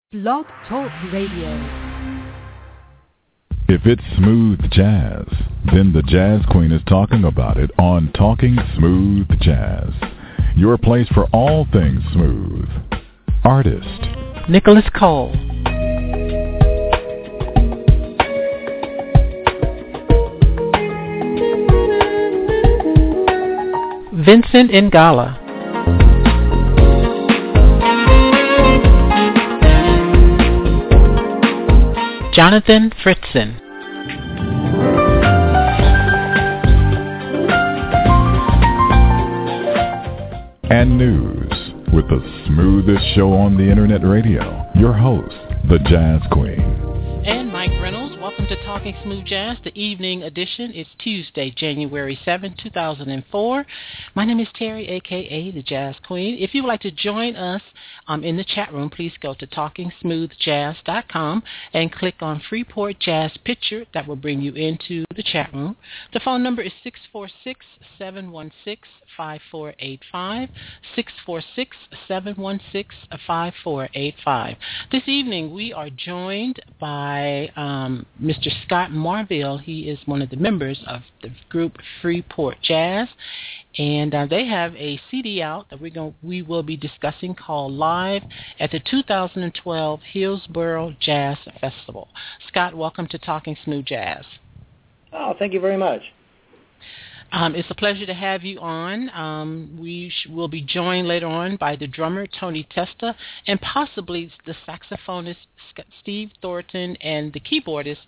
Blog Talk Radio. If it's smooth jazz, then the Jazz Queen is talking about it on Talking Smooth Jazz. Your place for all things smooth. Artist Nicholas Cole. Vincent Ingala. Jonathan Fritzen. And news with the smoothest show on the internet radio. Your host, the Jazz Queen. And Mike Reynolds. Welcome to Talking Smooth Jazz, the evening edition. It's Tuesday, January 7, 2004. My name is Terry, a.k.a. the Jazz Queen. If you would like to join us in the chat room, please go to TalkingSmoothJazz.com and click on Freeport Jazz Picture. That will bring you into the chat room. The phone number is 646-716-5485, 646-716-5485. This evening, we are joined by Mr. Scott Marville. He is one of the members of the group Freeport Jazz, and they have a CD out that we will be discussing called Live at the 2012 Hillsborough Jazz Festival. Scott, welcome to Talking Smooth Jazz. Oh, thank you very much. It's a pleasure to have you on. We will be joined later on by the drummer, Tony Testa, and possibly the saxophonist, Steve Thornton, and the keyboardist,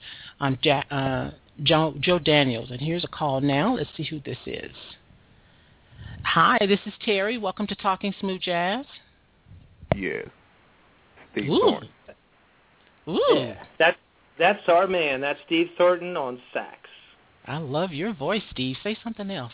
Joe Daniels. And here's a call now. Let's see who this is. Hi, this is Terry. Welcome to Talking Smooth Jazz. Yes. Steve Thornton. Ooh. Yeah, that's our man. That's Steve Thornton on sax. I love your voice, Steve. Say something else.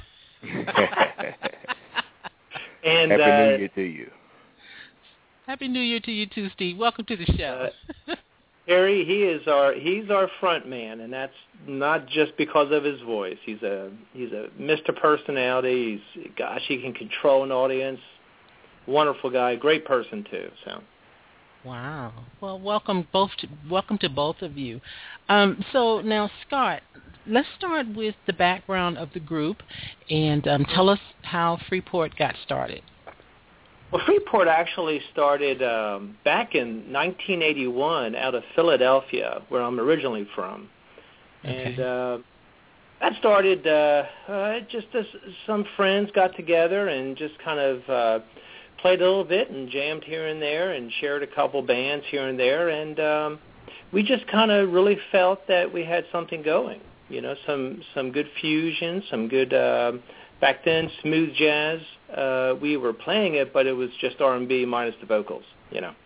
And Happy New Year to you. Happy New Year to you too, Steve. Welcome to the show. Harry, he's our front man, and that's not just because of his voice. He's a Mr. Personality. He can control an audience. Wonderful guy, great person too. So. Wow. Well, welcome to both of you. So now, Scott, let's start with the background of the group and tell us how Freeport got started. Well, Freeport actually started back in 1981 out of Philadelphia, where I'm originally from. Okay. And that started just as some friends got together and just kind of played a little bit and jammed here and there and shared a couple bands here and there. And we just kind of really felt that we had something going. You know, some good fusion, some good, back then, smooth jazz. We were playing it, but it was just R&B minus the vocals, you know.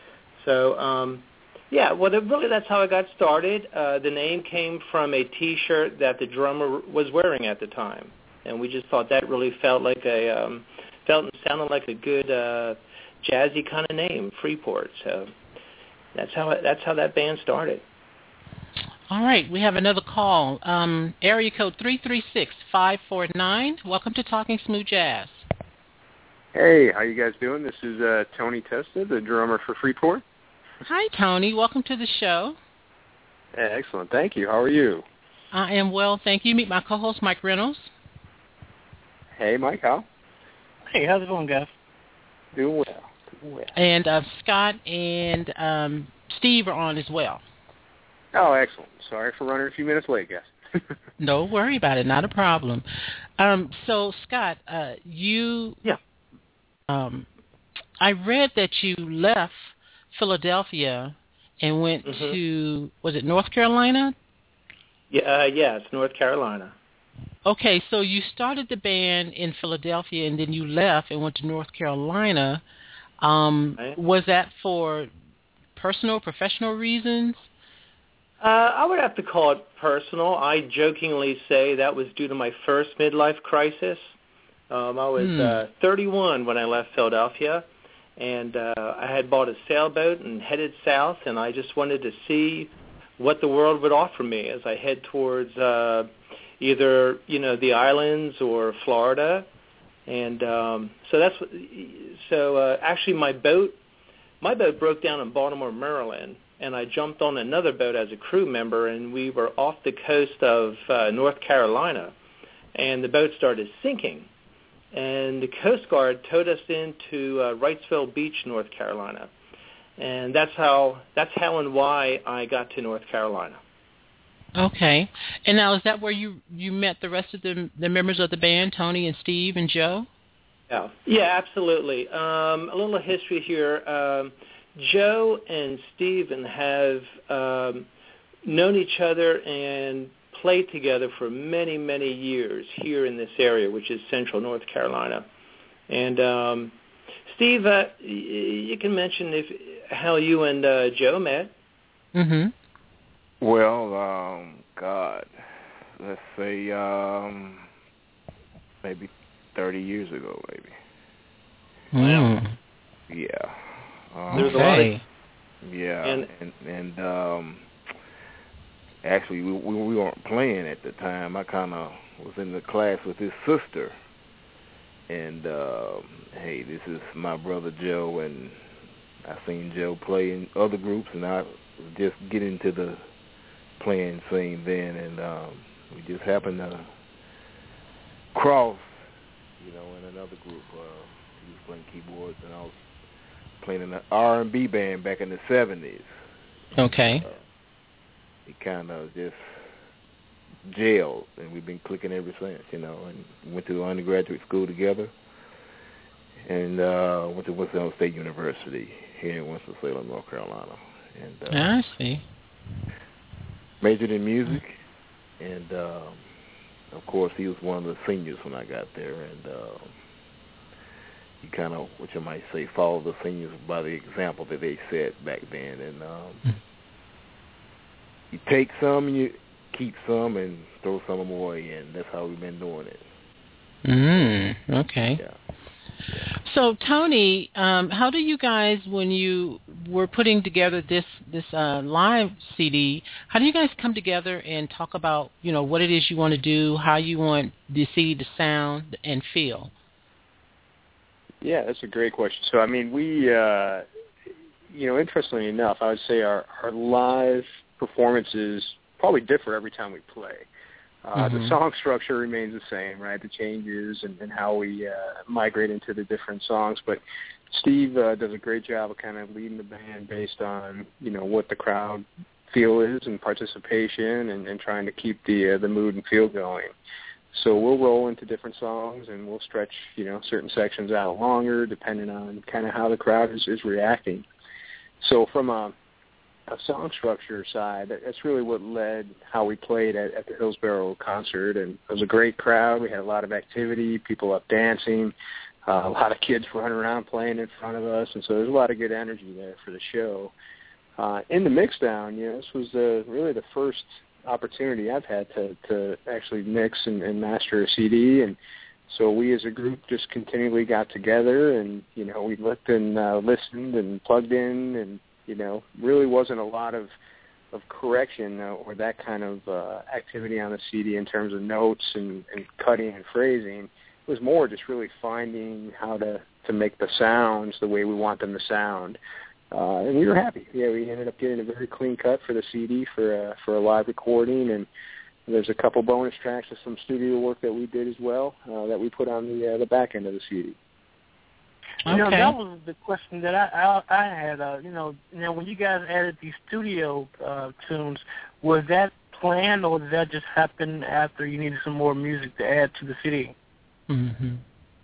So, that's how it got started. The name came from a T-shirt that the drummer was wearing at the time. And we just thought that really felt like and sounded like a good jazzy kind of name, Freeport. So that's how that band started. All right, we have another call. Area code 336-549. Welcome to Talking Smooth Jazz. Hey, how you guys doing? This is Tony Testa, the drummer for Freeport. Hi, Tony. Welcome to the show. Hey, excellent. Thank you. How are you? I am well, thank you. Meet my co-host, Mike Reynolds. Hey, Mike. How? Hey, how's it going, guys? Doing well. And Scott and Steve are on as well. Oh, excellent. Sorry for running a few minutes late, guys. No worry about it. Not a problem. So, Scott, you... Yeah. I read that you left Philadelphia and went to, was it North Carolina? Yeah, it's North Carolina. Okay, so you started the band in Philadelphia and then you left and went to North Carolina. Right. Was that for personal, professional reasons? I would have to call it personal. I jokingly say that was due to my first midlife crisis. I was 31 when I left Philadelphia, and I had bought a sailboat and headed south, and I just wanted to see what the world would offer me as I head towards either the islands or Florida. And actually my boat my boat broke down in Baltimore, Maryland, and I jumped on another boat as a crew member, and we were off the coast of North Carolina, and the boat started sinking. And the Coast Guard towed us into Wrightsville Beach, North Carolina. And that's how and why I got to North Carolina. Okay. And now, is that where you met the rest of the members of the band, Tony and Steve and Joe? Yeah, absolutely. A little history here. Joe and Steven have known each other and played together for many, many years here in this area, which is central North Carolina. And Steve, you can mention how you and Joe met. Mm-hmm. Well, God, let's say maybe 30 years ago, maybe. Wow. Yeah. There's a lot of... Yeah, and actually we weren't playing at the time. I kind of was in the class with his sister, and hey, this is my brother Joe, and I seen Joe play in other groups, and I was just getting to the playing scene then, and we just happened to cross, in another group. He was playing keyboards, and I was playing in an R&B band back in the 70s. Okay. He kind of just gelled, and we've been clicking ever since, and went to undergraduate school together, and went to Winston-Salem State University here in Winston-Salem, North Carolina. And I see. Majored in music, and of course he was one of the seniors when I got there, and he kind of, what you might say, followed the seniors by the example that they set back then, and you take some, and you keep some, and throw some away, and that's how we've been doing it. Okay. Yeah. So, Tony, how do you guys, when you were putting together this live CD, how do you guys come together and talk about, what it is you want to do, how you want the CD to sound and feel? Yeah, that's a great question. So, I mean, we, interestingly enough, I would say our live performances probably differ every time we play. The song structure remains the same, right? The changes and how we migrate into the different songs. But Steve does a great job of kind of leading the band based on, what the crowd feel is and participation and trying to keep the mood and feel going. So we'll roll into different songs and we'll stretch, certain sections out longer depending on kind of how the crowd is reacting. So from a song structure side, that's really what led how we played at the Hillsborough concert. And it was a great crowd. We had a lot of activity, people up dancing, a lot of kids running around playing in front of us. And so there's a lot of good energy there for the show. In the mixdown, this was really the first opportunity I've had to actually mix and master a CD. And so we as a group just continually got together and, we looked and listened and plugged in and, really wasn't a lot of correction or that kind of activity on the CD in terms of notes and cutting and phrasing. It was more just really finding how to make the sounds the way we want them to sound. And we were happy. Yeah, we ended up getting a very clean cut for the CD for a live recording, and there's a couple bonus tracks of some studio work that we did as well that we put on the back end of the CD. Okay. That was the question that I had. When you guys added these studio tunes, was that planned or did that just happen after you needed some more music to add to the CD? Mm-hmm.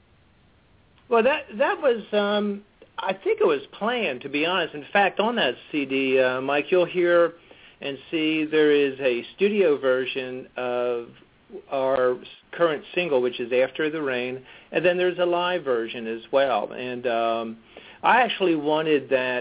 Well, that was, I think it was planned, to be honest. In fact, on that CD, Mike, you'll hear and see there is a studio version of our current single, which is After the Rain, and then there's a live version as well. And I actually wanted that,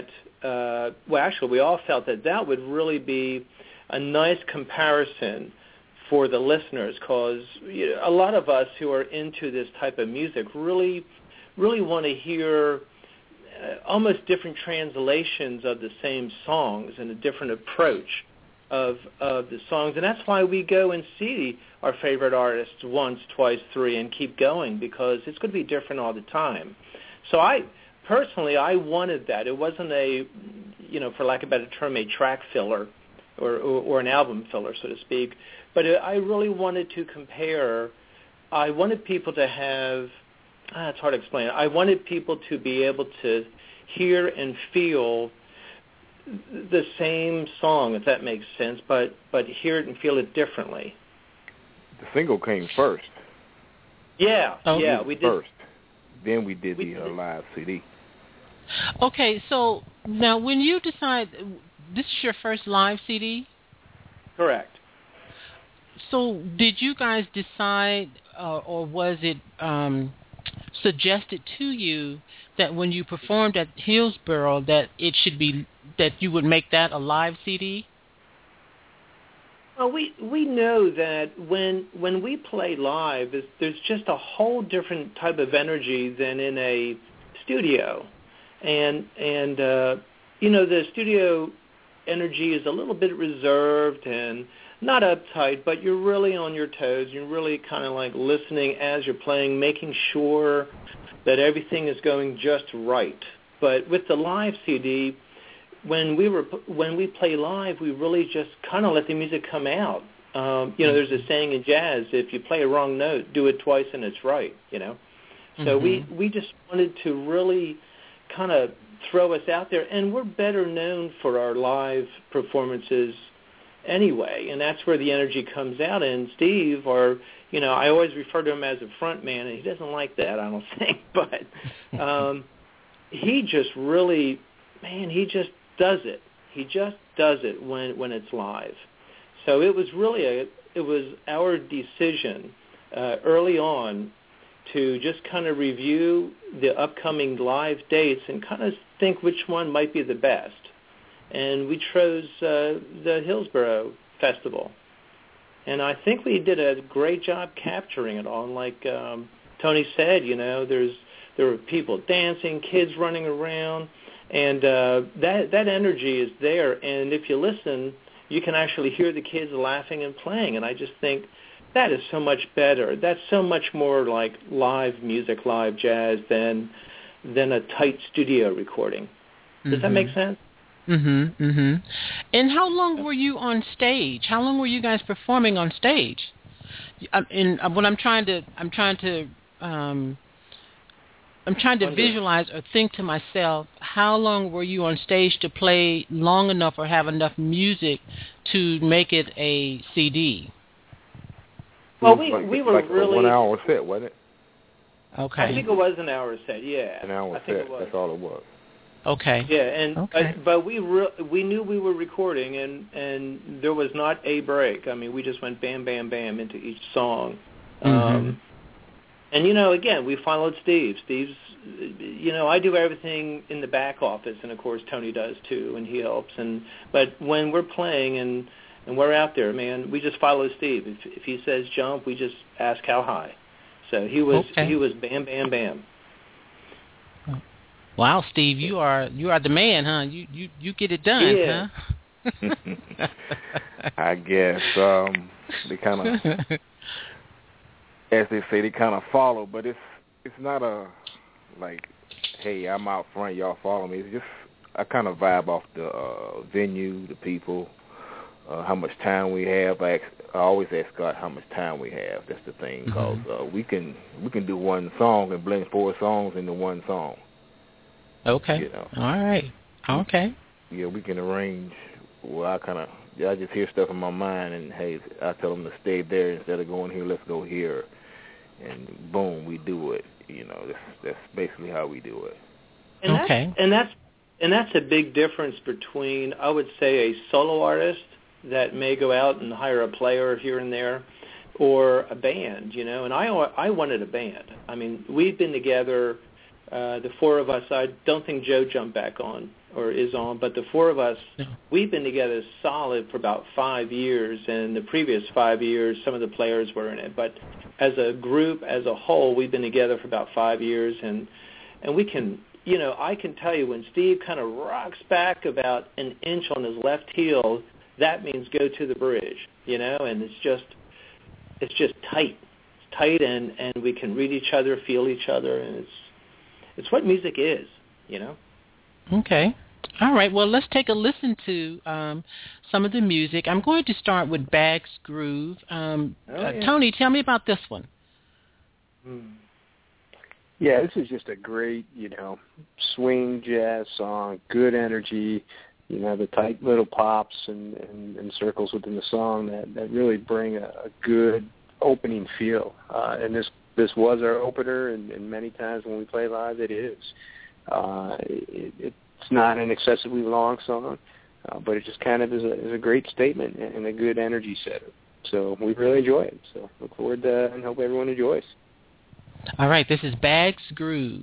we all felt that would really be a nice comparison for the listeners, because a lot of us who are into this type of music really want to hear almost different translations of the same songs and a different approach of the songs. And that's why we go and see our favorite artists once, twice, three, and keep going, because it's going to be different all the time. So I personally, I wanted that. It wasn't a, for lack of a better term, a track filler or an album filler, so to speak. But I really wanted to compare. I wanted people to have, it's hard to explain. I wanted people to be able to hear and feel the same song, if that makes sense, but hear it and feel it differently. The single came first. Yeah, we did first. Then we did the live CD. Okay, so now when you decide, this is your first live CD? Correct. So did you guys decide, or was it suggested to you that when you performed at Hillsborough that it should be, that you would make that a live CD? Well, we know that when we play live, there's just a whole different type of energy than in a studio, and the studio energy is a little bit reserved and not uptight, but you're really on your toes. You're really kind of like listening as you're playing, making sure that everything is going just right. But with the live CD, when we play live, we really just kind of let the music come out. There's a saying in jazz: if you play a wrong note, do it twice and it's right. So we just wanted to really kind of throw us out there, and we're better known for our live performances anyway, and that's where the energy comes out. And Steve, I always refer to him as a front man, and he doesn't like that, I don't think, but he just really, he just does it. He just does it when it's live. So it was really our decision early on to just kind of review the upcoming live dates and kind of think which one might be the best. And we chose the Hillsborough Festival. And I think we did a great job capturing it all. And like Tony said, there were people dancing, kids running around, and that energy is there. And if you listen, you can actually hear the kids laughing and playing. And I just think that is so much better. That's so much more like live music, live jazz than a tight studio recording. Does that make sense? And how long were you on stage? How long were you guys performing on stage? And what I'm trying to visualize or think to myself, how long were you on stage to play long enough or have enough music to make it a CD? Well, we were like really... a 1 hour set, wasn't it? Okay. I think it was an hour set, yeah. An hour set, that's all it was. Okay. Yeah, and but we knew we were recording, and there was not a break. I mean, we just went bam, bam, bam into each song. And, again, we followed Steve. Steve's, I do everything in the back office, and, of course, Tony does, too, and he helps. But when we're playing and we're out there, man, we just follow Steve. If he says jump, we just ask how high. So he was bam, bam, bam. Wow, Steve, you are the man, huh? You get it done, huh? I guess they kind of, as they say, they kind of follow, but it's not a like, hey, I'm out front, y'all follow me. It's just I kind of vibe off the venue, the people, how much time we have. I always ask God how much time we have. That's the thing, because we can do one song and blend 4 songs into one song. Okay. All right. Okay. Yeah, we can arrange. Well, I just hear stuff in my mind, and hey, I tell them to stay there instead of going here. Let's go here, and boom, we do it. That's basically how we do it. And that's a big difference between, I would say, a solo artist that may go out and hire a player here and there, or a band. And I wanted a band. I mean, we've been together. The 4 of us, I don't think Joe jumped back on or is on, but the 4 of us, we've been together solid for about 5 years, and the previous 5 years, some of the players were in it. But as a group, as a whole, we've been together for about 5 years, and we can, I can tell you when Steve kind of rocks back about an inch on his left heel, that means go to the bridge, and it's just tight. It's tight, and we can read each other, feel each other, and it's what music is. Okay. All right. Well, let's take a listen to some of the music. I'm going to start with Bag's Groove. Tony, tell me about this one. Yeah, this is just a great, swing jazz song, good energy, the tight little pops and circles within the song that really bring a good opening feel. And this was our opener, and many times when we play live, it is. It's not an excessively long song, but it just kind of is a great statement and a good energy setter. So we really enjoy it. So look forward to and hope everyone enjoys. All right, this is Bag's Groove.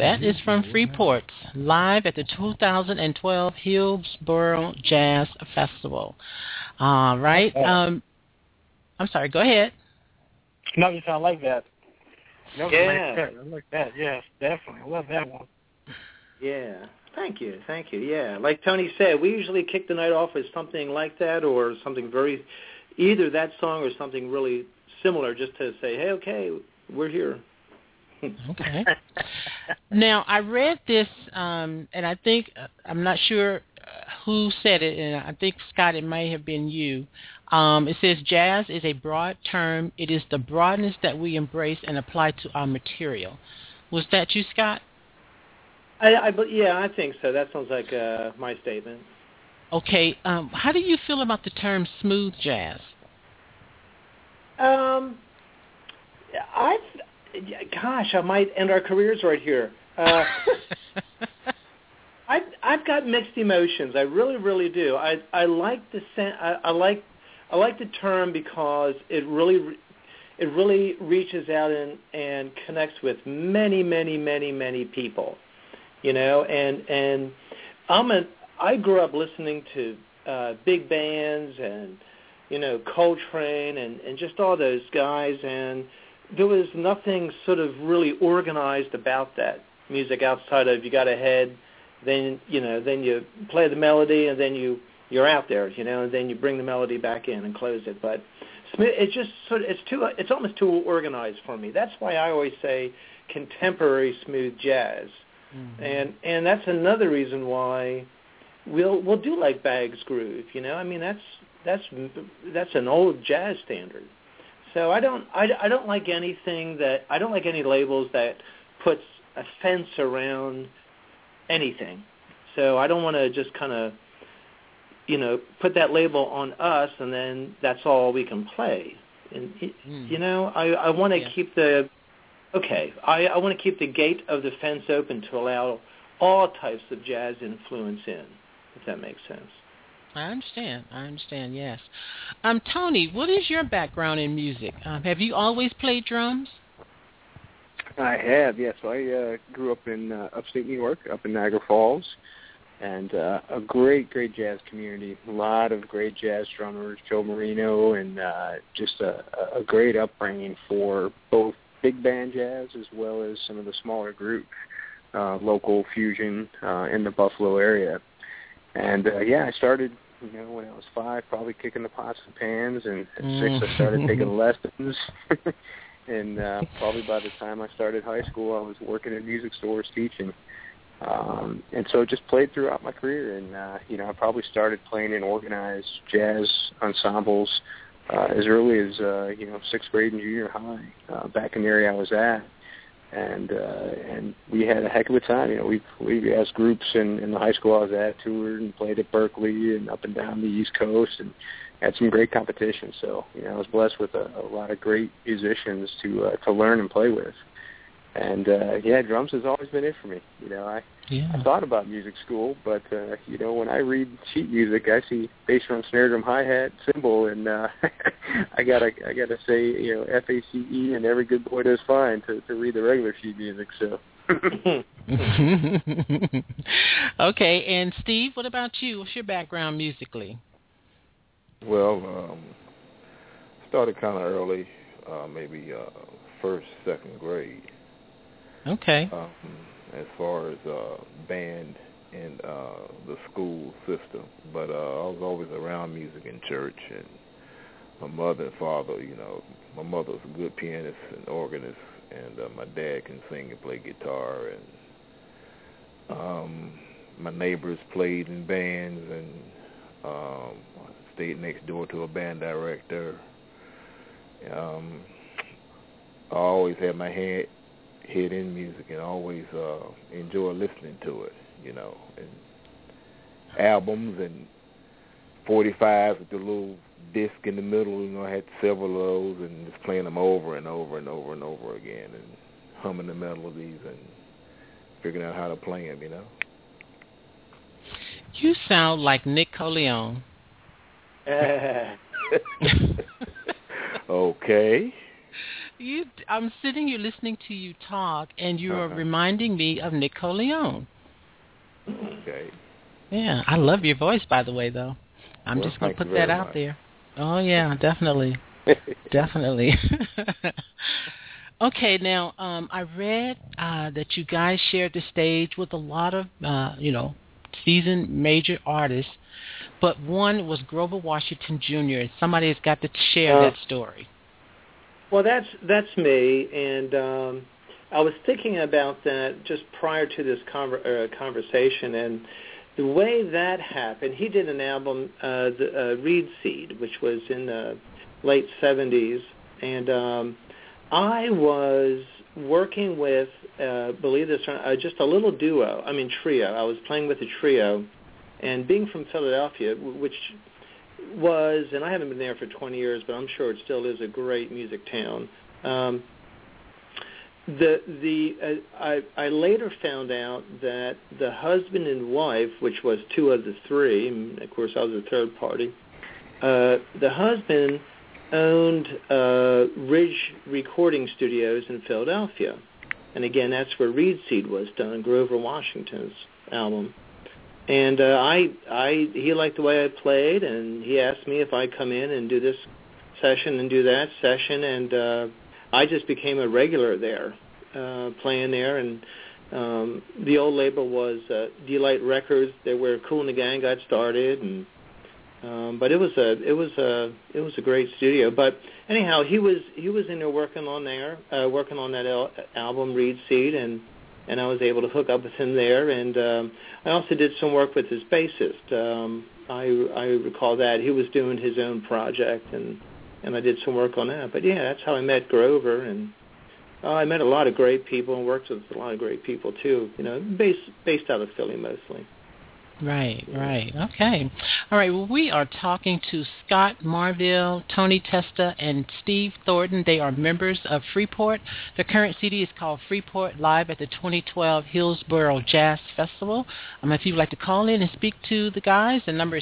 That is from Freeport, live at the 2012 Hillsborough Jazz Festival. All right. I'm sorry, go ahead. No, you sound like that. Yeah. I like that. Yes, definitely. I love that one. Yeah. Thank you. Yeah. Like Tony said, we usually kick the night off with something like that or something either that song or something really similar just to say, hey, okay, we're here. Okay. Now, I read this, and I think, I'm not sure who said it, and I think, Scott, it may have been you. It says, jazz is a broad term. It is the broadness that we embrace and apply to our material. Was that you, Scott? Yeah, I think so. That sounds like my statement. Okay. How do you feel about the term smooth jazz? I might end our careers right here. I've got mixed emotions. I really, really do. I like the I like the term because it really reaches out and connects with many, many, many, many people. You know, and I grew up listening to big bands and, you know, Coltrane and just all those guys, and there was nothing sort of really organized about that music outside of you got a head, then you play the melody, and then you're out there, you know, and then you bring the melody back in and close it. But it's just it's almost too organized for me. That's why I always say contemporary smooth jazz. Mm-hmm. And that's another reason why we'll do like Baggs Groove, you know. I mean that's an old jazz standard. So I don't like anything I don't like any labels that puts a fence around anything. So I don't want to just kind of, you know, put that label on us and then that's all we can play. And you know, I want to keep I want to keep the gate of the fence open to allow all types of jazz influence in, if that makes sense. I understand, yes. Tony, what is your background in music? Have you always played drums? I have, yes. I grew up in upstate New York, up in Niagara Falls, and a great jazz community. A lot of great jazz drummers, Joe Marino, and just a great upbringing for both big band jazz as well as some of the smaller groups, local fusion in the Buffalo area. And I started, you know, when I was 5, probably kicking the pots and pans, and at 6 I started taking lessons. And probably by the time I started high school, I was working in music stores teaching. And so just played throughout my career. And, you know, I probably started playing in organized jazz ensembles as early as, 6th grade and junior high back in the area I was at. And we had a heck of a time. You know, we as groups in the high school I was at toured and played at Berkeley and up and down the East Coast and had some great competition. So, you know, I was blessed with a lot of great musicians to learn and play with. And drums has always been it for me. You know, I thought about music school, but you know, when I read sheet music, I see bass drum, snare drum, hi hat, cymbal, and I gotta say, you know, FACE and every good boy does fine to read the regular sheet music. So. Okay, and Steve, what about you? What's your background musically? Well, started kind of early, maybe first, second grade. Okay. As far as band and the school system, but I was always around music in church, and my mother and father, you know, my mother was a good pianist and organist, and my dad can sing and play guitar, and my neighbors played in bands, and stayed next door to a band director. I always had my head in music and always enjoy listening to it, you know, and albums and 45s with the little disc in the middle, you know, I had several of those and just playing them over and over and over and over again and humming the melodies and figuring out how to play them, you know. You sound like Nick Corleone. Okay. I'm sitting here listening to you talk, and you are reminding me of Nick Corleone. Okay. Yeah, I love your voice, by the way, though. I'm just going to put that out there. Oh, yeah, definitely. Definitely. Okay, now, I read that you guys shared the stage with a lot of, seasoned major artists, but one was Grover Washington Jr. Somebody has got to share that story. Well, that's me, and I was thinking about that just prior to this conversation, and the way that happened, he did an album, Reed Seed, which was in the late 70s, and I was working with, believe this or not, just a little trio. I was playing with a trio, and being from Philadelphia, which was, and I haven't been there for 20 years, but I'm sure it still is a great music town. I later found out that the husband and wife, which was two of the three, and of course I was the third party, the husband owned Ridge Recording Studios in Philadelphia. And again, that's where Reed Seed was done, Grover Washington's album. And he liked the way I played, and he asked me if I'd come in and do this session and do that session, and I just became a regular there, playing there. And the old label was Delight Records. They were Kool and the Gang got started, and but it was a great studio. But anyhow, he was in there working on that album Reed Seed, and I was able to hook up with him there. And I also did some work with his bassist. I recall that he was doing his own project, and I did some work on that. But yeah, that's how I met Grover, and I met a lot of great people and worked with a lot of great people too. Based out of Philly mostly. Right. Okay. All right. Well, we are talking to Scott Marville, Tony Testa, and Steve Thornton. They are members of Freeport. The current CD is called Freeport Live at the 2012 Hillsborough Jazz Festival. If you'd like to call in and speak to the guys, the number is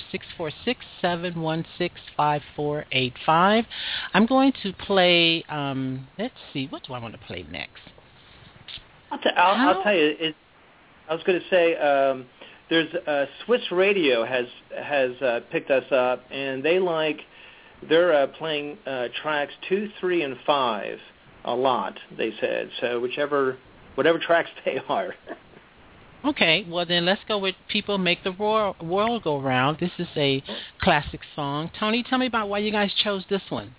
646-716-5485. I'm going to play, let's see, what do I want to play next? I'll tell you, I was going to say, there's Swiss Radio has picked us up, and they're playing tracks 2, 3, and 5 a lot. They said so. Whatever tracks they are. Okay, well then let's go with "People Make the World Go Round." This is a classic song. Tony, tell me about why you guys chose this one.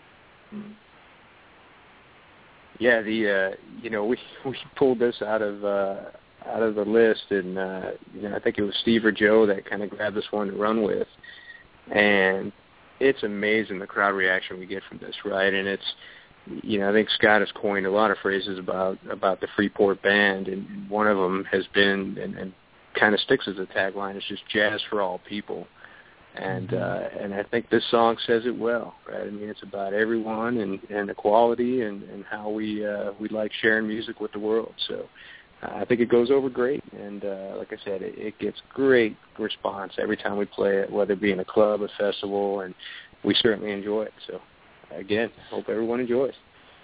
Yeah, we pulled this out of the list, and I think it was Steve or Joe that kind of grabbed this one to run with, and it's amazing the crowd reaction we get from this, right? And it's, I think Scott has coined a lot of phrases about the Freeport band, and one of them has been, and kind of sticks as a tagline, it's just jazz for all people, and I think this song says it well, right? I mean, it's about everyone and equality and how we like sharing music with the world, so. I think it goes over great, and like I said, it gets great response every time we play it, whether it be in a club, a festival, and we certainly enjoy it. So, again, hope everyone enjoys.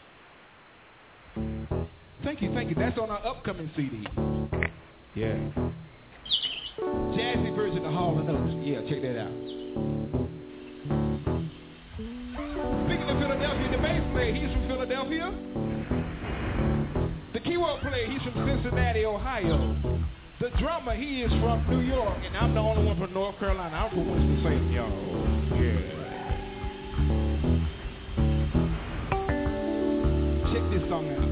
Thank you. That's on our upcoming CD. Yeah. Jazzy version of Hall & Oates. Yeah, check that out. Speaking of Philadelphia, the bass player, he's from Philadelphia. The keyboard player, he's from Cincinnati, Ohio. The drummer, he is from New York, and I'm the only one from North Carolina. I'm from Winston-Salem, y'all. Yeah. Check this song out.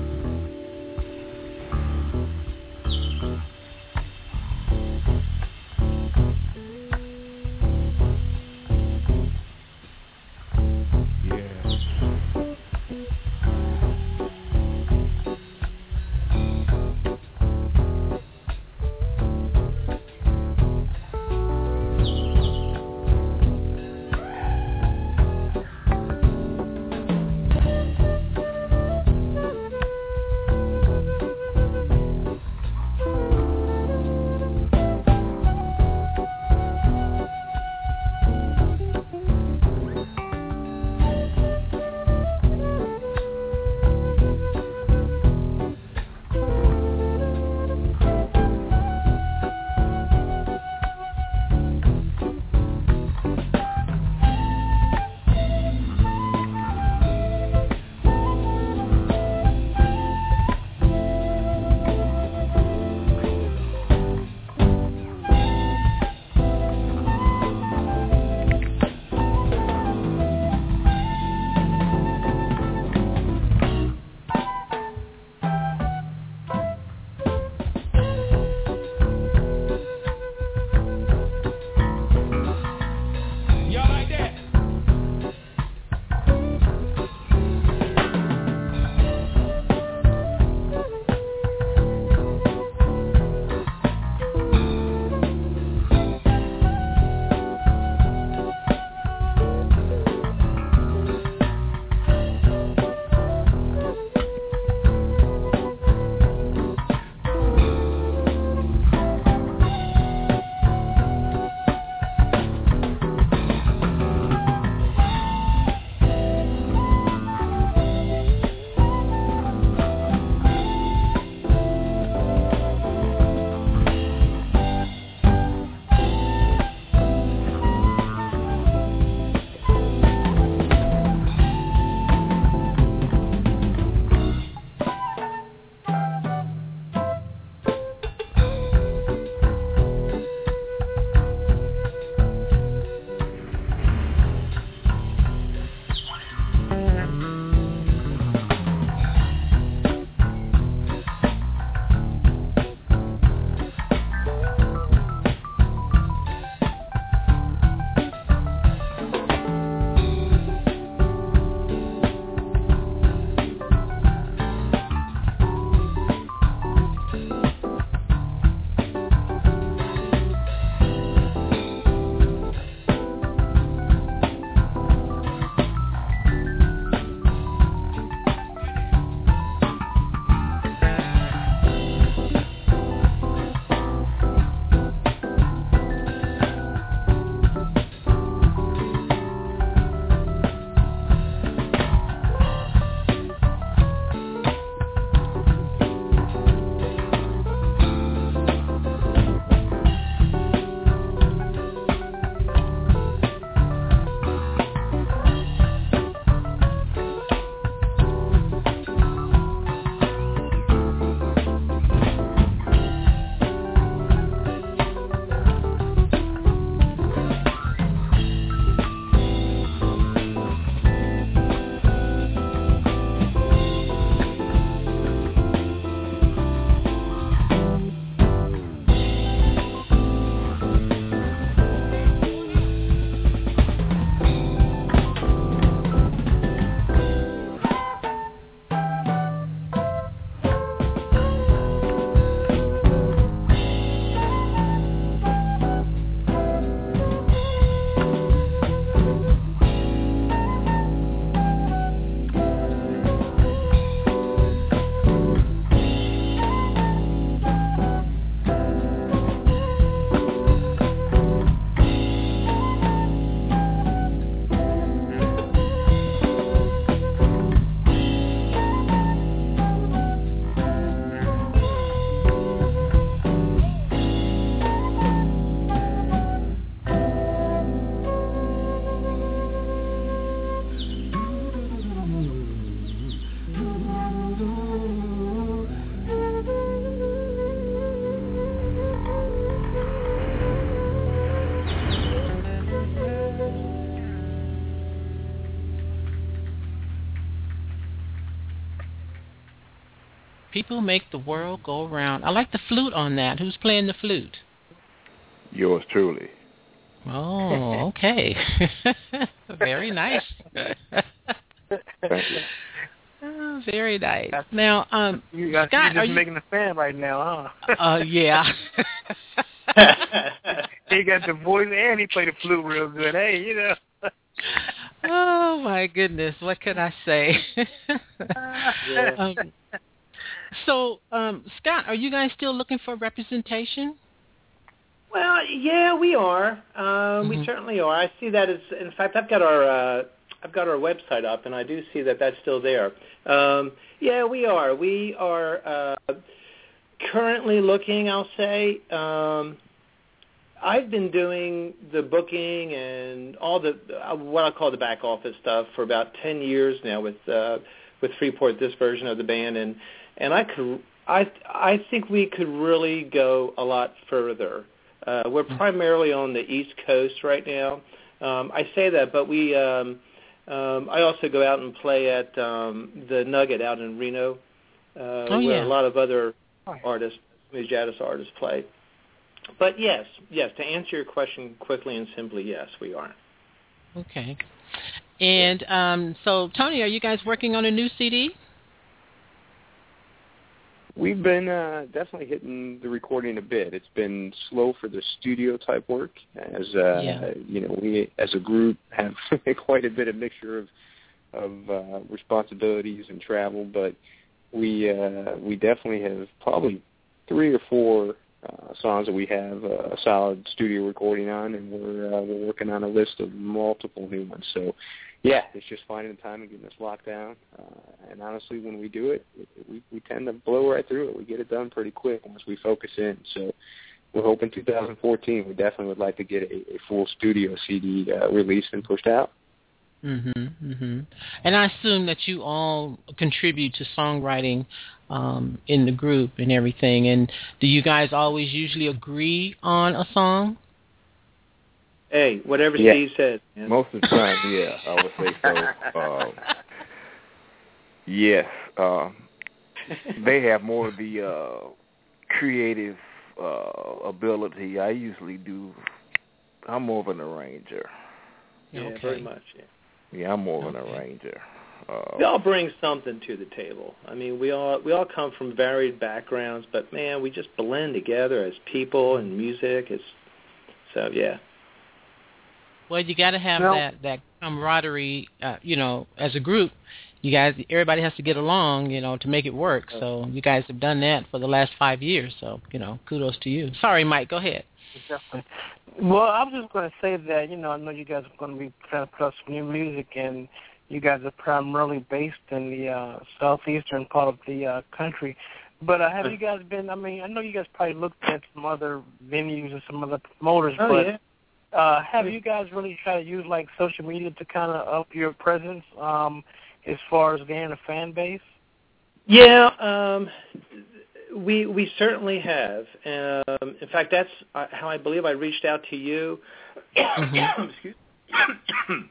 People make the world go round. I like the flute on that. Who's playing the flute? Yours truly. Oh, okay. Very nice. Thank you. Oh, very nice. Now, Scott, you're just making a fan right now, huh? Yeah. He got the voice and he played the flute real good. Hey, you know. Oh my goodness, what can I say? So, Scott, are you guys still looking for representation? Well, yeah, we are. We certainly are. I see that as, in fact, I've got our website up, and I do see that that's still there. Yeah, we are. We are currently looking, I'll say. I've been doing the booking and all the what I call the back office stuff for about 10 years now with Freeport, this version of the band, and I think we could really go a lot further. We're primarily on the East Coast right now. I say that, but we I also go out and play at the Nugget out in Reno, where a lot of other artists, jazz artists, play. But yes, to answer your question quickly and simply, yes, we are. Okay. And so, Tony, are you guys working on a new CD? We've been definitely hitting the recording a bit. It's been slow for the studio type work, as you know, we as a group have quite a bit of mixture of responsibilities and travel. But we definitely have probably 3 or 4 songs that we have a solid studio recording on, and we're working on a list of multiple new ones. So, yeah, it's just finding the time and getting this locked down. And honestly, when we do it, we tend to blow right through it. We get it done pretty quick once we focus in. So we're hoping 2014 we definitely would like to get a full studio CD released and pushed out. And I assume that you all contribute to songwriting in the group and everything. And do you guys always usually agree on a song? Hey, whatever Steve says. Man. Most of the time, yeah, I would say so. Yes, they have more of the creative ability. I usually do. I'm more of an arranger. Yeah, very much. Yeah, I'm more of an arranger. We all bring something to the table. I mean, we all come from varied backgrounds, but man, we just blend together as people and music. So yeah. Well, you got to have that camaraderie, you know, as a group. Everybody has to get along, you know, to make it work. So you guys have done that for the last 5 years. So, you know, kudos to you. Sorry, Mike, go ahead. Definitely. Well, I was just going to say that, you know, I know you guys are going to be trying to put out some new music, and you guys are primarily based in the southeastern part of the country. But have you guys been, I mean, I know you guys probably looked at some other venues and some other promoters, have you guys really tried to use, like, social media to kind of up your presence as far as gaining a fan base? Yeah, we certainly have. In fact, that's how I believe I reached out to you. Excuse me.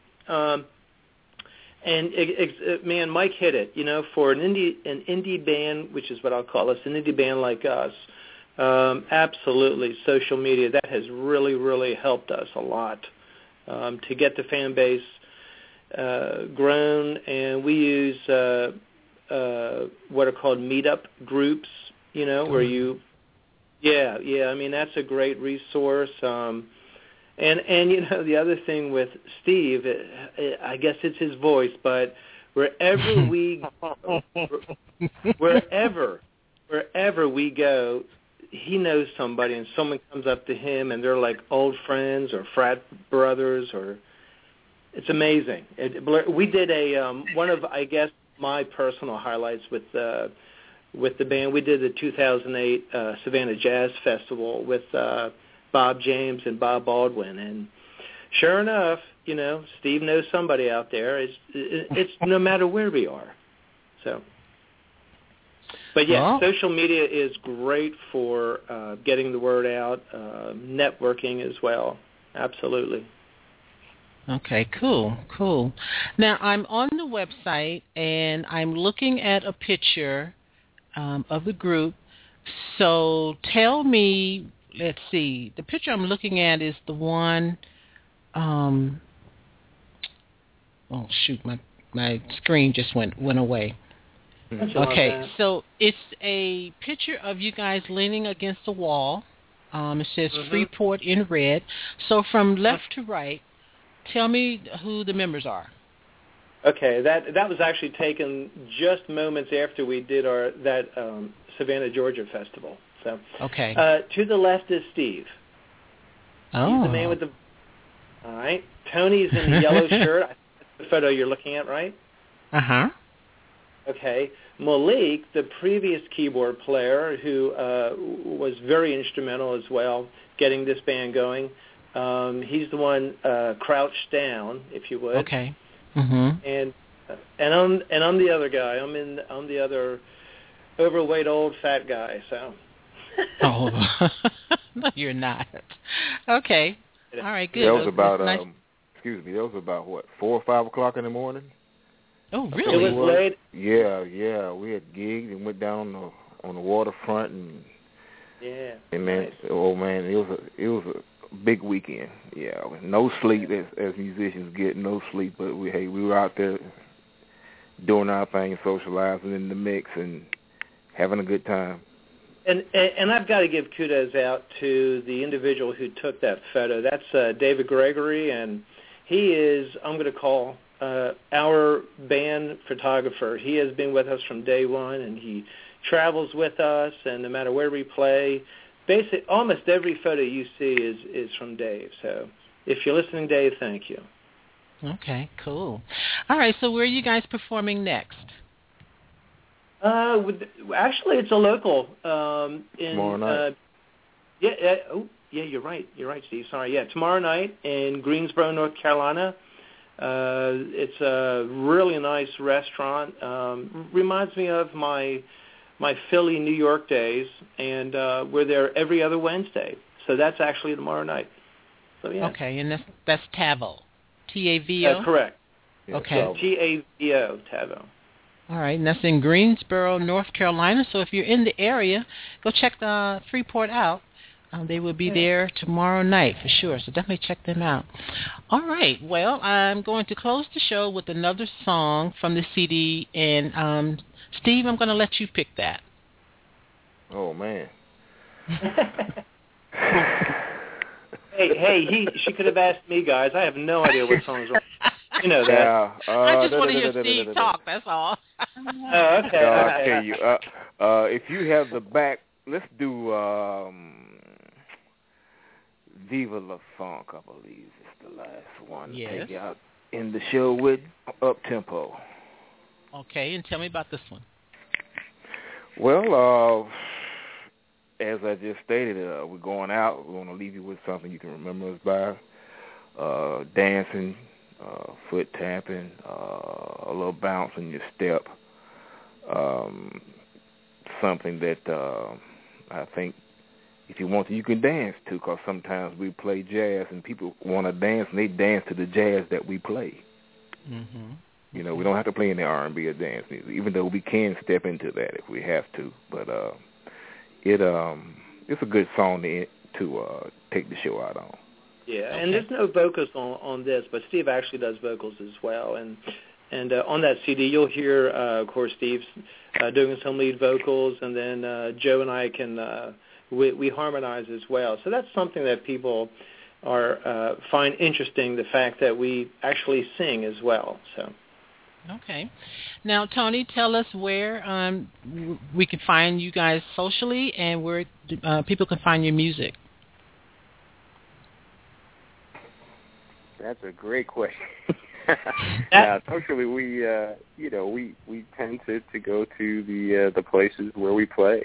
And man, Mike hit it. You know, for an indie band, which is what I'll call us, an indie band like us, absolutely, social media, that has really, really helped us a lot to get the fan base grown. And we use what are called meetup groups, you know, where you, I mean, that's a great resource. And you know, the other thing with Steve, I guess it's his voice, but wherever we go, he knows somebody, and someone comes up to him, and they're like old friends or frat brothers, or it's amazing. We did one of, I guess, my personal highlights with the band. We did the 2008 Savannah Jazz Festival with Bob James and Bob Baldwin, and sure enough, you know, Steve knows somebody out there. It's no matter where we are. So, but yeah, social media is great for getting the word out, networking as well. Absolutely. Okay, cool. Now, I'm on the website, and I'm looking at a picture of the group. So tell me, let's see, the picture I'm looking at is the one, oh shoot, my screen just went away. Okay, so it's a picture of you guys leaning against the wall. It says Freeport in red. So from left to right, tell me who the members are. Okay, that was actually taken just moments after we did that Savannah, Georgia festival. So okay. To the left is Steve. Oh. He's the man with the... All right. Tony's in the yellow shirt. That's the photo you're looking at, right? Uh-huh. Okay. Malik, the previous keyboard player who was very instrumental as well getting this band going, he's the one crouched down, if you would. Okay. Mm-hmm. And I'm the other guy. I'm the other overweight old fat guy. So. Oh, no, you're not. Okay. All right. Good. That was about nice. Excuse me. That was about what, 4 or 5 o'clock in the morning. Oh, really? It was late. Yeah. We had gigs and went down on the waterfront and. Yeah. And man, nice. Oh man, it was a big weekend. Yeah, no sleep as musicians get, no sleep. But we were out there doing our thing, socializing in the mix and having a good time. And I've got to give kudos out to the individual who took that photo. That's David Gregory, and he is, I'm going to call our band photographer. He has been with us from day one, and he travels with us, and no matter where we play, basically almost every photo you see is from Dave. So if you're listening, Dave, thank you. Okay, cool. All right, so where are you guys performing next? Actually, it's a local. Tomorrow night. You're right. You're right, Steve. Sorry. Yeah, tomorrow night in Greensboro, North Carolina. It's a really nice restaurant. Reminds me of my Philly, New York days, and we're there every other Wednesday. So that's actually tomorrow night. So yeah. Okay, and that's Tavo, Tavo. Correct. Yeah, okay. Tavo, Tavo. All right, and that's in Greensboro, North Carolina. So if you're in the area, go check the Freeport out. They will be there tomorrow night for sure, so definitely check them out. All right, well, I'm going to close the show with another song from the CD, and Steve, I'm going to let you pick that. Oh, man. She could have asked me, guys. I have no idea what songs are. You know that. Yeah, I just want to hear Steve talk, that's all. Oh, okay. I'll tell you. If you have the back, let's do Viva La Funk, I believe is the last one. Yes. Take you out in the show with Up Tempo. Okay, and tell me about this one. Well, as I just stated, we're going out. We're going to leave you with something you can remember us by. Dancing, foot tapping, a little bounce in your step. Something that I think if you want to, you can dance to, because sometimes we play jazz and people want to dance and they dance to the jazz that we play. Mm-hmm. You know, we don't have to play any R&B or dance music, even though we can step into that if we have to. But it's a good song to take the show out on. Yeah, okay. And there's no vocals on this, but Steve actually does vocals as well. And on that CD, you'll hear, of course, Steve's doing some lead vocals, and then Joe and I can we harmonize as well. So that's something that people find interesting, the fact that we actually sing as well. So. Okay. Now, Tony, tell us where we can find you guys socially and where people can find your music. That's a great question. Now, socially, we tend to go to the places where we play.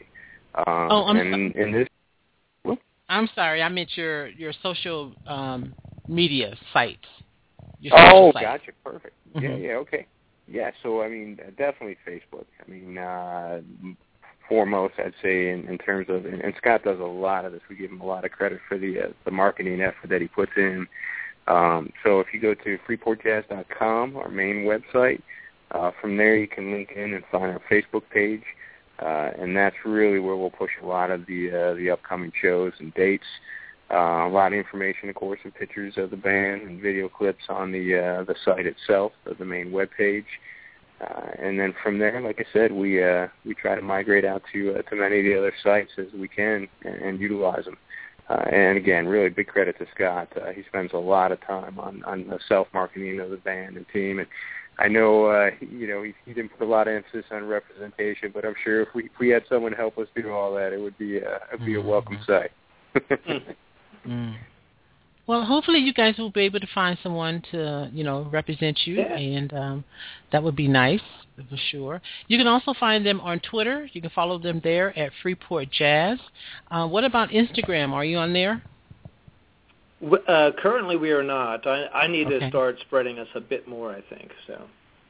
I'm sorry. I meant your social media sites. Sites. Gotcha. Perfect. Mm-hmm. Yeah. Okay. Yeah. So I mean, definitely Facebook. I mean, foremost, I'd say in terms of, and Scott does a lot of this. We give him a lot of credit for the marketing effort that he puts in. So if you go to freeportjazz.com, our main website, from there you can link in and find our Facebook page. and that's really where we'll push a lot of the upcoming shows and dates. A lot of information, of course, and pictures of the band and video clips on the site itself, the main web page. And then from there, like I said, we try to migrate out to many of the other sites as we can and utilize them. And again, really big credit to Scott. He spends a lot of time on the self-marketing of the band and team. And I know, he didn't put a lot of emphasis on representation, but I'm sure if we had someone help us do all that, it would be a welcome sight. Well, hopefully you guys will be able to find someone to, represent you, and that would be nice for sure. You can also find them on Twitter. You can follow them there at Freeport Jazz. What about Instagram? Are you on there? Currently we are not. I need to start spreading us a bit more, I think, so.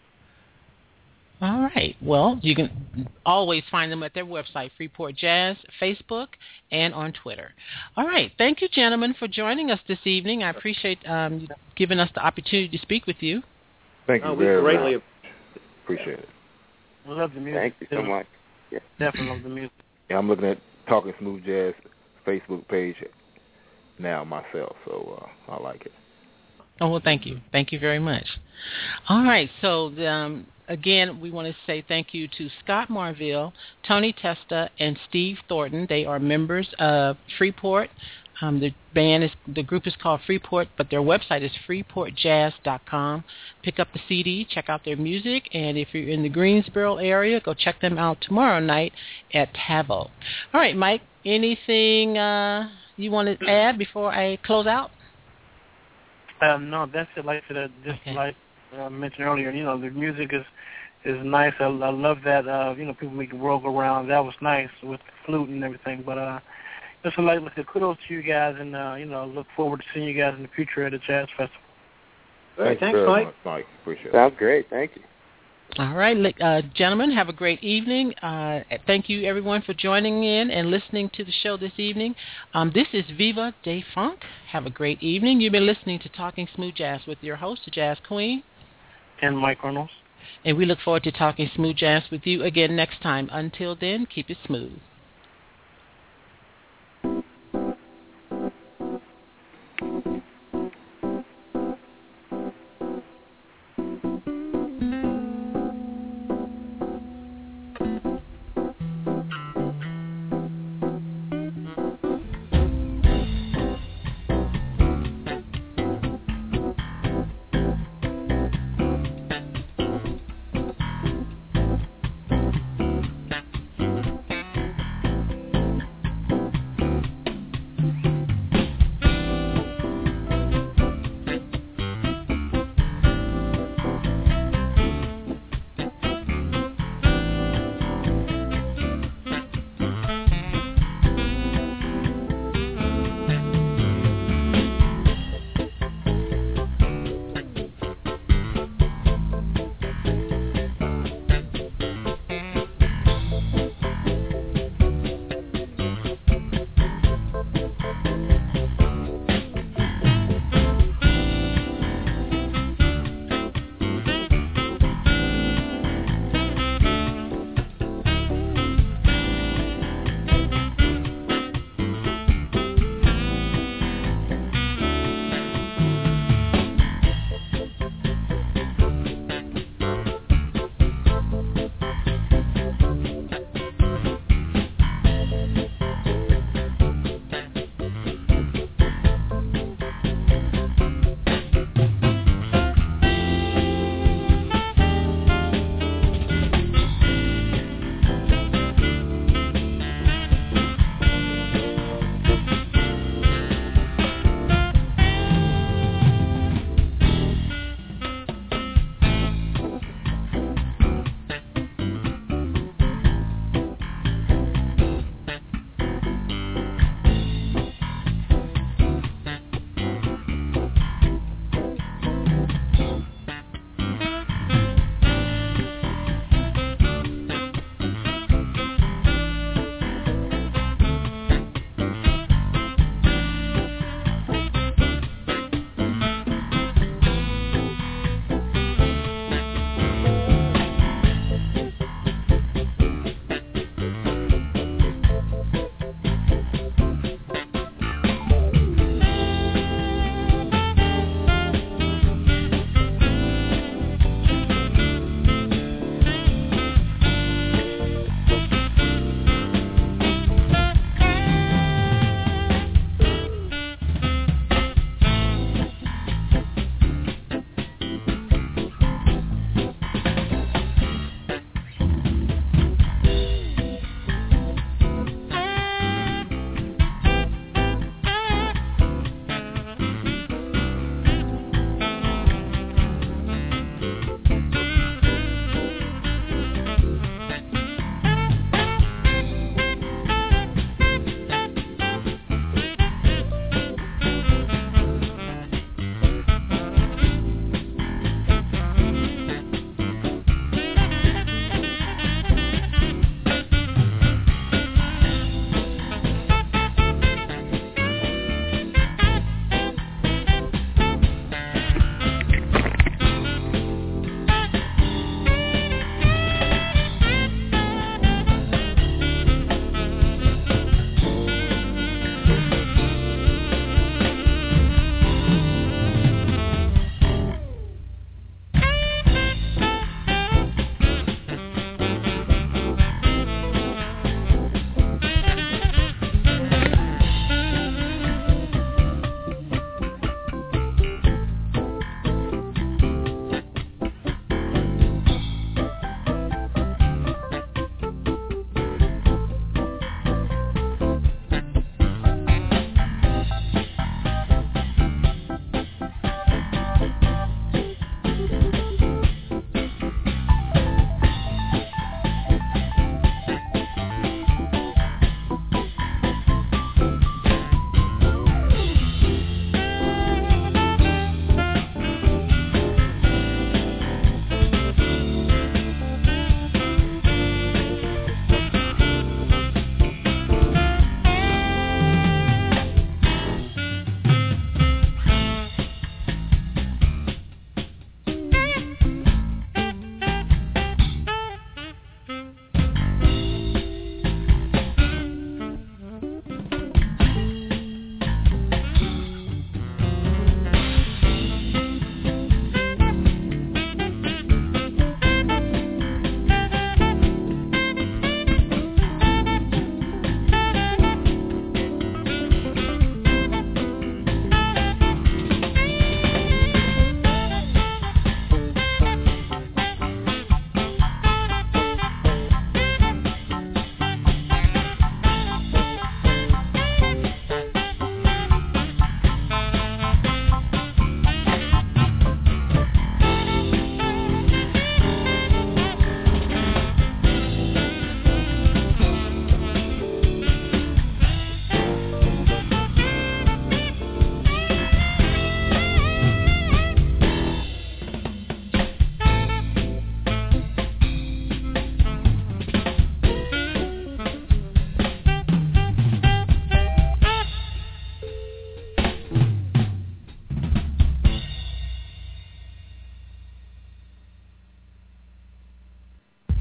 All right. Well, you can always find them at their website, Freeport Jazz, Facebook, and on Twitter. All right. Thank you, gentlemen, for joining us this evening. I appreciate giving us the opportunity to speak with you. Thank you very much. We greatly appreciate it. We love the music. Thank you so much. Yeah. Definitely love the music. Yeah, I'm looking at Talking Smooth Jazz Facebook page now myself, so I like it. Oh, well, thank you. Thank you very much. All right. So, again, we want to say thank you to Scott Marville, Tony Testa, and Steve Thornton. They are members of Freeport. The group is called Freeport, but their website is freeportjazz.com. Pick up the CD, check out their music, and if you're in the Greensboro area, go check them out tomorrow night at Tavo. All right, Mike, anything you want to add before I close out? No, that's it. Like I mentioned earlier, the music is nice. I love that. People make the world go round. That was nice with the flute and everything. But just like kudos to you guys, and look forward to seeing you guys in the future at the Jazz Festival. Thanks, Mike. Mike, appreciate it. Sounds great. Thank you. All right, gentlemen, have a great evening. Thank you, everyone, for joining in and listening to the show this evening. This is Viva de Funk. Have a great evening. You've been listening to Talking Smooth Jazz with your host, the Jazz Queen. And Mike Reynolds. And we look forward to talking smooth jazz with you again next time. Until then, keep it smooth.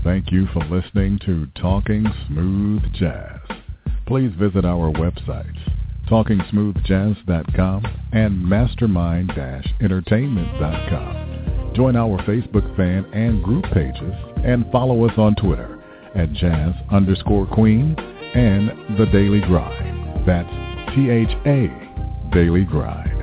thank you for listening to Talking Smooth Jazz. Please visit our websites, TalkingSmoothJazz.com and Mastermind-Entertainment.com. Join our Facebook fan and group pages and follow us on Twitter at Jazz_Queen and The Daily Grind. That's THA Daily Grind.